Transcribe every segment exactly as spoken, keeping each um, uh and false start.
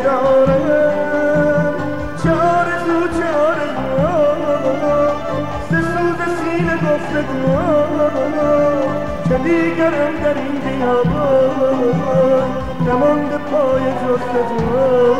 دارم چه آرزو چه آرزو ز سوز سینه گفتگو که دیگرم در این بیابان نمانده پای جستجو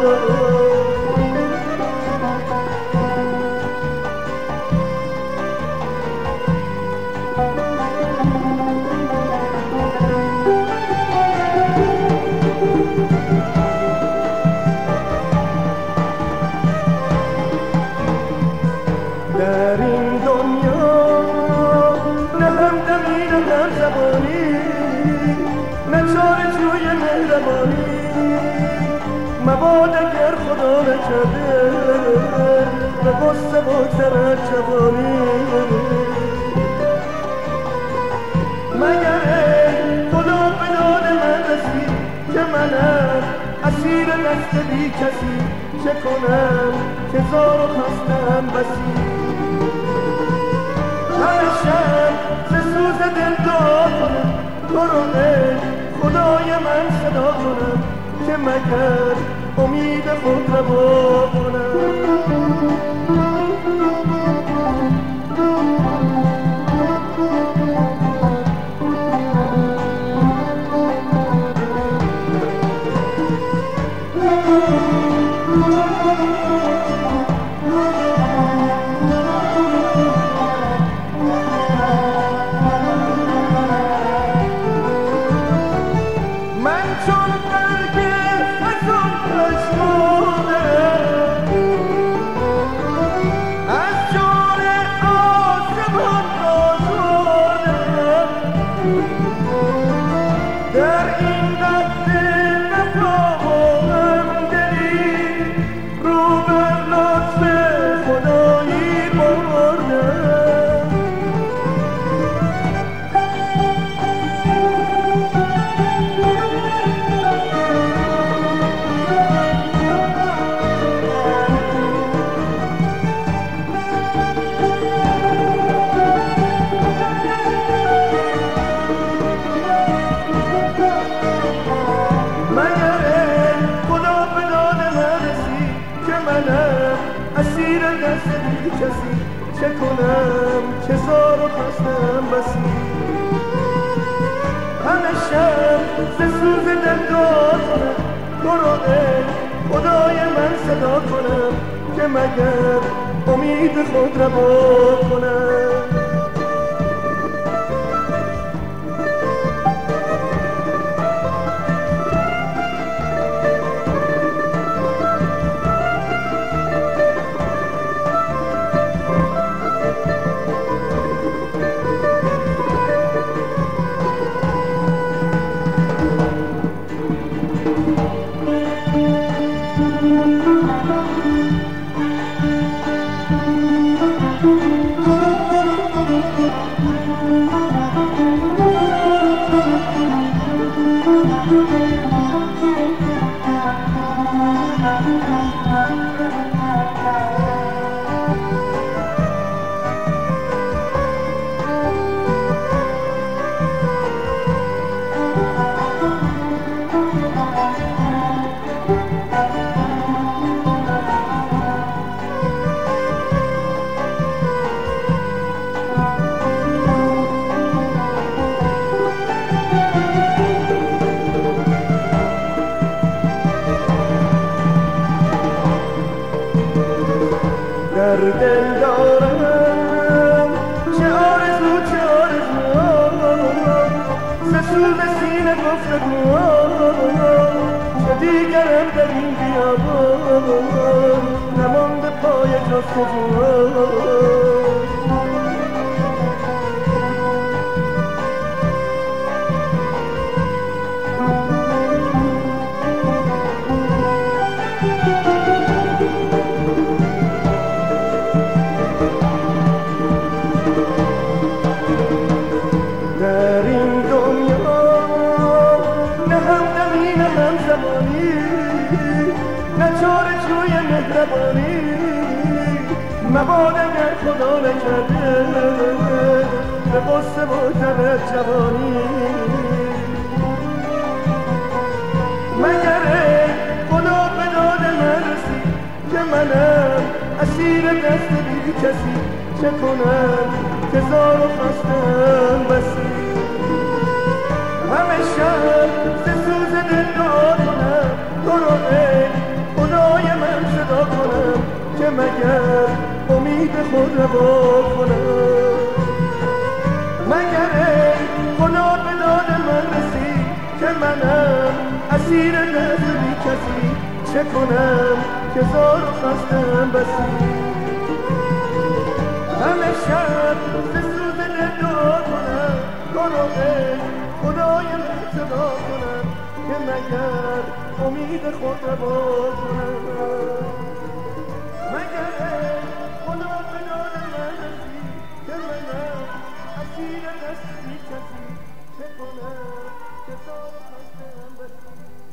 در این دنیا نه همدمی نه همزبانی نه چاره جوی مهربانی مباد اگر خدا نکرده به غصه بگذرد جوانی مگر خدا به داد من رسید که منم اسیر دست بی کسی چه کنم که زار و خستم بسی همه شب ز سوز دل دعا کنم تو رو خدای من صدا کنم که مگر امید خود رها کنم در این وقت وفا و همدلی رو بر لطف خدایی بردم اسیر دست بی کسی چه کنم که زار و خستم بسی همه شب ز سوز دل دعا کنم تو رو خدای من صدا کنم که مگر امید خود رها کنم در دل دارم چه آرزو چه آرزو ز سوز سینه گفتگو که دیگرم در این بیابان نمانده پای جستجو مباد اگر خدا نکرده به غصه بگذرد جوانی مگر خدا به داد منم اسیر دست بی کسی چه کنم که زار و خستم بسی همه شب ز سوز دل دعا کنم تو رو ای خدای من صدا کنم که مگر امید خود روا کنم مگر ای خدا به داد من رسید که منم اسیر دست بی کسی چه کنم که زار و خستم بسی همه شب ز سوز دل دعا کنم تو رو ای خدای من صدا کنم که مگر امید خود روا کنم مگر ای خدا به داد من رسید که منم اسیر دست بی کسی چه کنم که زار و خستم بسی